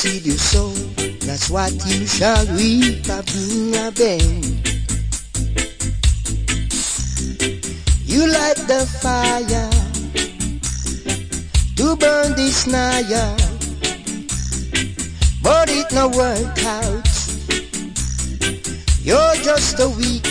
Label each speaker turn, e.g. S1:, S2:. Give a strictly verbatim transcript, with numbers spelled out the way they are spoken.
S1: seed you sow, that's what you shall reap. Bring a bend. You light the fire to burn this naya, but it no work out. You're just a weak